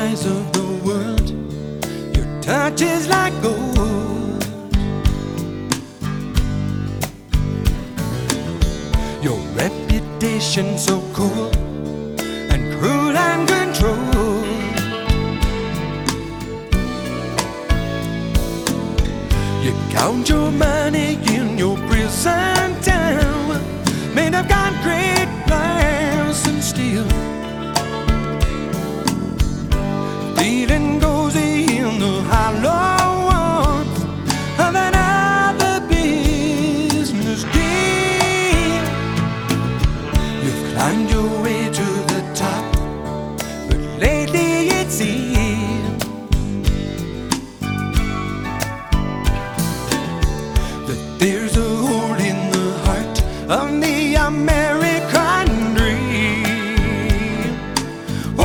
eyes of the world. Your touch is like gold. Your reputation so cool and cruel and controlled. You count your money in your prison town, made of concrete, glass and steel, feeling